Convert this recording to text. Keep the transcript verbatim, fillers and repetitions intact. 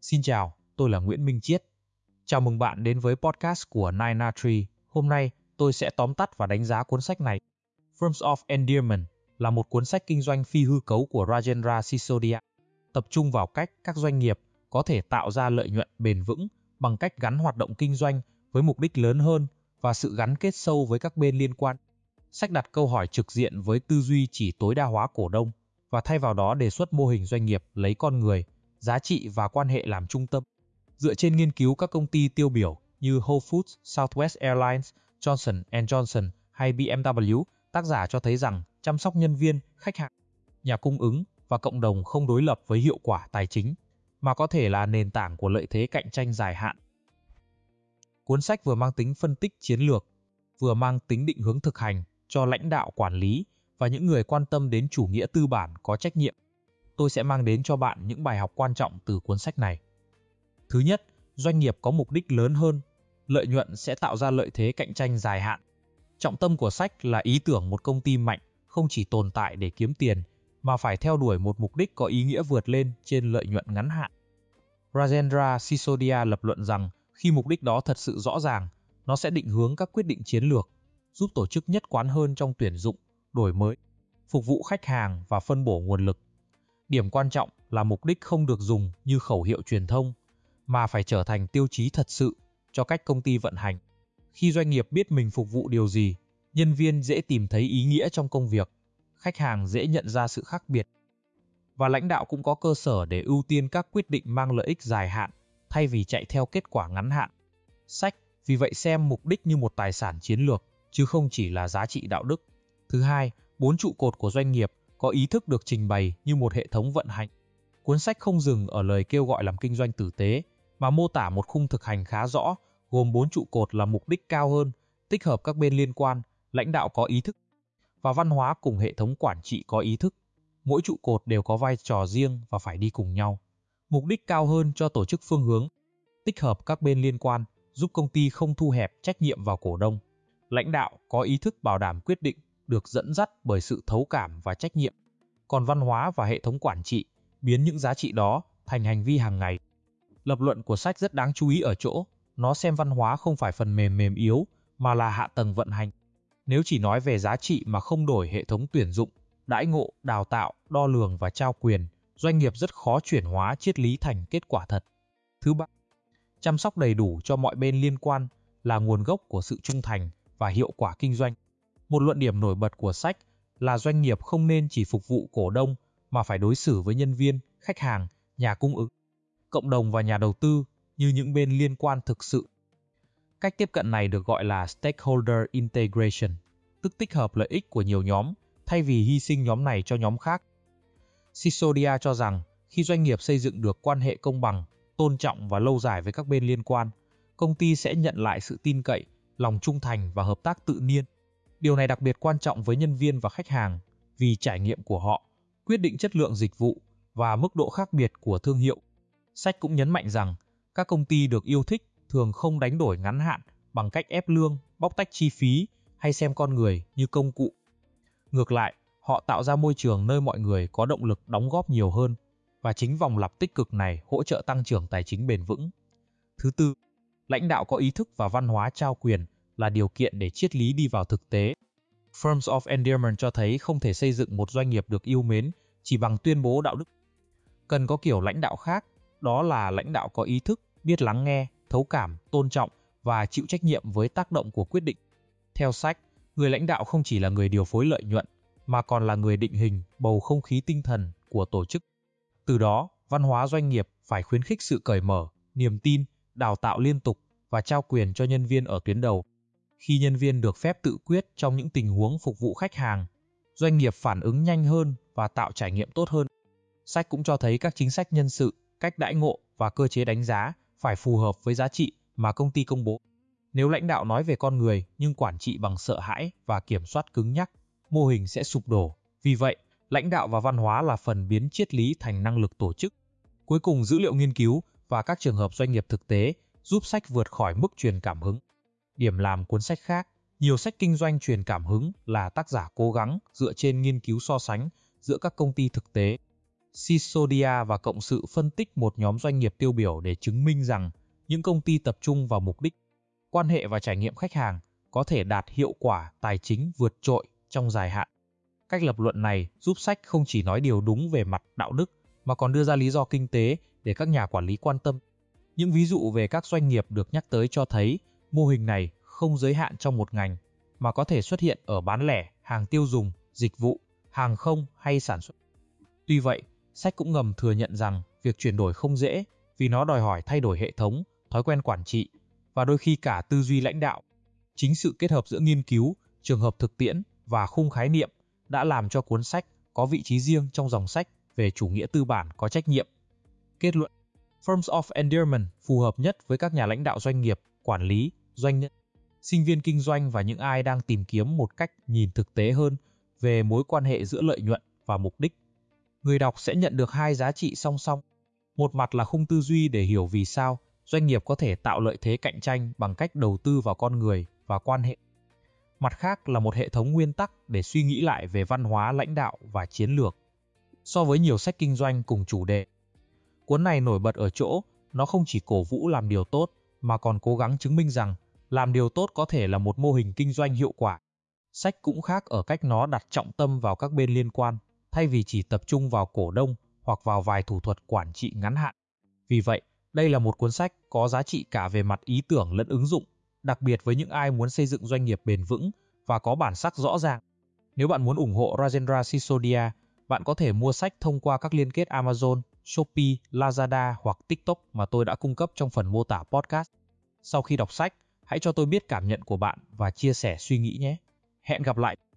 Xin chào, tôi là Nguyễn Minh Chiết. Chào mừng bạn đến với podcast của Nine A Tree. Hôm nay, tôi sẽ tóm tắt và đánh giá cuốn sách này. Firms of Endearment là một cuốn sách kinh doanh phi hư cấu của Rajendra Sisodia, tập trung vào cách các doanh nghiệp có thể tạo ra lợi nhuận bền vững bằng cách gắn hoạt động kinh doanh với mục đích lớn hơn và sự gắn kết sâu với các bên liên quan. Sách đặt câu hỏi trực diện với tư duy chỉ tối đa hóa cổ đông và thay vào đó đề xuất mô hình doanh nghiệp lấy con người, giá trị và quan hệ làm trung tâm. Dựa trên nghiên cứu các công ty tiêu biểu như Whole Foods, Southwest Airlines, Johnson and Johnson hay B M W, tác giả cho thấy rằng chăm sóc nhân viên, khách hàng, nhà cung ứng và cộng đồng không đối lập với hiệu quả tài chính, mà có thể là nền tảng của lợi thế cạnh tranh dài hạn. Cuốn sách vừa mang tính phân tích chiến lược, vừa mang tính định hướng thực hành cho lãnh đạo quản lý và những người quan tâm đến chủ nghĩa tư bản có trách nhiệm. Tôi sẽ mang đến cho bạn những bài học quan trọng từ cuốn sách này. Thứ nhất, doanh nghiệp có mục đích lớn hơn, lợi nhuận sẽ tạo ra lợi thế cạnh tranh dài hạn. Trọng tâm của sách là ý tưởng một công ty mạnh không chỉ tồn tại để kiếm tiền, mà phải theo đuổi một mục đích có ý nghĩa vượt lên trên lợi nhuận ngắn hạn. Rajendra Sisodia lập luận rằng khi mục đích đó thật sự rõ ràng, nó sẽ định hướng các quyết định chiến lược, giúp tổ chức nhất quán hơn trong tuyển dụng, đổi mới, phục vụ khách hàng và phân bổ nguồn lực. Điểm quan trọng là mục đích không được dùng như khẩu hiệu truyền thông, mà phải trở thành tiêu chí thật sự cho cách công ty vận hành. Khi doanh nghiệp biết mình phục vụ điều gì, nhân viên dễ tìm thấy ý nghĩa trong công việc, khách hàng dễ nhận ra sự khác biệt, và lãnh đạo cũng có cơ sở để ưu tiên các quyết định mang lợi ích dài hạn thay vì chạy theo kết quả ngắn hạn. Sách vì vậy xem mục đích như một tài sản chiến lược, chứ không chỉ là giá trị đạo đức. Thứ hai, bốn trụ cột của doanh nghiệp có ý thức được trình bày như một hệ thống vận hành. Cuốn sách không dừng ở lời kêu gọi làm kinh doanh tử tế, mà mô tả một khung thực hành khá rõ, gồm bốn trụ cột là mục đích cao hơn, tích hợp các bên liên quan, lãnh đạo có ý thức, và văn hóa cùng hệ thống quản trị có ý thức. Mỗi trụ cột đều có vai trò riêng và phải đi cùng nhau. Mục đích cao hơn cho tổ chức phương hướng, tích hợp các bên liên quan, giúp công ty không thu hẹp trách nhiệm vào cổ đông. Lãnh đạo có ý thức bảo đảm quyết định được dẫn dắt bởi sự thấu cảm và trách nhiệm. Còn văn hóa và hệ thống quản trị biến những giá trị đó thành hành vi hàng ngày. Lập luận của sách rất đáng chú ý ở chỗ, nó xem văn hóa không phải phần mềm mềm yếu, mà là hạ tầng vận hành. Nếu chỉ nói về giá trị mà không đổi hệ thống tuyển dụng, đãi ngộ, đào tạo, đo lường và trao quyền, doanh nghiệp rất khó chuyển hóa triết lý thành kết quả thật. Thứ ba, chăm sóc đầy đủ cho mọi bên liên quan là nguồn gốc của sự trung thành và hiệu quả kinh doanh. Một luận điểm nổi bật của sách là doanh nghiệp không nên chỉ phục vụ cổ đông, mà phải đối xử với nhân viên, khách hàng, nhà cung ứng, cộng đồng và nhà đầu tư như những bên liên quan thực sự. Cách tiếp cận này được gọi là stakeholder integration, tức tích hợp lợi ích của nhiều nhóm thay vì hy sinh nhóm này cho nhóm khác. Sisodia cho rằng khi doanh nghiệp xây dựng được quan hệ công bằng, tôn trọng và lâu dài với các bên liên quan, công ty sẽ nhận lại sự tin cậy, lòng trung thành và hợp tác tự nhiên. Điều này đặc biệt quan trọng với nhân viên và khách hàng, vì trải nghiệm của họ quyết định chất lượng dịch vụ và mức độ khác biệt của thương hiệu. Sách cũng nhấn mạnh rằng các công ty được yêu thích thường không đánh đổi ngắn hạn bằng cách ép lương, bóc tách chi phí hay xem con người như công cụ. Ngược lại, họ tạo ra môi trường nơi mọi người có động lực đóng góp nhiều hơn, và chính vòng lặp tích cực này hỗ trợ tăng trưởng tài chính bền vững. Thứ tư, lãnh đạo có ý thức và văn hóa trao quyền là điều kiện để triết lý đi vào thực tế. Firms of Endearment cho thấy không thể xây dựng một doanh nghiệp được yêu mến chỉ bằng tuyên bố đạo đức. Cần có kiểu lãnh đạo khác, đó là lãnh đạo có ý thức, biết lắng nghe, thấu cảm, tôn trọng và chịu trách nhiệm với tác động của quyết định. Theo sách, người lãnh đạo không chỉ là người điều phối lợi nhuận, mà còn là người định hình bầu không khí tinh thần của tổ chức. Từ đó, văn hóa doanh nghiệp phải khuyến khích sự cởi mở, niềm tin, đào tạo liên tục và trao quyền cho nhân viên ở tuyến đầu. Khi nhân viên được phép tự quyết trong những tình huống phục vụ khách hàng, doanh nghiệp phản ứng nhanh hơn và tạo trải nghiệm tốt hơn. Sách cũng cho thấy các chính sách nhân sự, cách đãi ngộ và cơ chế đánh giá phải phù hợp với giá trị mà công ty công bố. Nếu lãnh đạo nói về con người nhưng quản trị bằng sợ hãi và kiểm soát cứng nhắc, mô hình sẽ sụp đổ. Vì vậy, lãnh đạo và văn hóa là phần biến triết lý thành năng lực tổ chức. Cuối cùng, dữ liệu nghiên cứu và các trường hợp doanh nghiệp thực tế giúp sách vượt khỏi mức truyền cảm hứng. Điểm làm cuốn sách khác, nhiều sách kinh doanh truyền cảm hứng là tác giả cố gắng dựa trên nghiên cứu so sánh giữa các công ty thực tế. Sisodia và cộng sự phân tích một nhóm doanh nghiệp tiêu biểu để chứng minh rằng những công ty tập trung vào mục đích, quan hệ và trải nghiệm khách hàng có thể đạt hiệu quả tài chính vượt trội trong dài hạn. Cách lập luận này giúp sách không chỉ nói điều đúng về mặt đạo đức mà còn đưa ra lý do kinh tế để các nhà quản lý quan tâm. Những ví dụ về các doanh nghiệp được nhắc tới cho thấy mô hình này không giới hạn trong một ngành mà có thể xuất hiện ở bán lẻ, hàng tiêu dùng, dịch vụ, hàng không hay sản xuất. Tuy vậy, sách cũng ngầm thừa nhận rằng việc chuyển đổi không dễ vì nó đòi hỏi thay đổi hệ thống, thói quen quản trị và đôi khi cả tư duy lãnh đạo. Chính sự kết hợp giữa nghiên cứu, trường hợp thực tiễn và khung khái niệm đã làm cho cuốn sách có vị trí riêng trong dòng sách về chủ nghĩa tư bản có trách nhiệm. Kết luận: Firms of Endearment phù hợp nhất với các nhà lãnh đạo doanh nghiệp, quản lý, doanh nhân, sinh viên kinh doanh và những ai đang tìm kiếm một cách nhìn thực tế hơn về mối quan hệ giữa lợi nhuận và mục đích. Người đọc sẽ nhận được hai giá trị song song. Một mặt là khung tư duy để hiểu vì sao doanh nghiệp có thể tạo lợi thế cạnh tranh bằng cách đầu tư vào con người và quan hệ. Mặt khác là một hệ thống nguyên tắc để suy nghĩ lại về văn hóa lãnh đạo và chiến lược. So với nhiều sách kinh doanh cùng chủ đề, cuốn này nổi bật ở chỗ nó không chỉ cổ vũ làm điều tốt mà còn cố gắng chứng minh rằng làm điều tốt có thể là một mô hình kinh doanh hiệu quả. Sách cũng khác ở cách nó đặt trọng tâm vào các bên liên quan, thay vì chỉ tập trung vào cổ đông hoặc vào vài thủ thuật quản trị ngắn hạn. Vì vậy, đây là một cuốn sách có giá trị cả về mặt ý tưởng lẫn ứng dụng, đặc biệt với những ai muốn xây dựng doanh nghiệp bền vững và có bản sắc rõ ràng. Nếu bạn muốn ủng hộ Rajendra Sisodia, bạn có thể mua sách thông qua các liên kết Amazon, Shopee, Lazada hoặc TikTok mà tôi đã cung cấp trong phần mô tả podcast. Sau khi đọc sách, hãy cho tôi biết cảm nhận của bạn và chia sẻ suy nghĩ nhé. Hẹn gặp lại!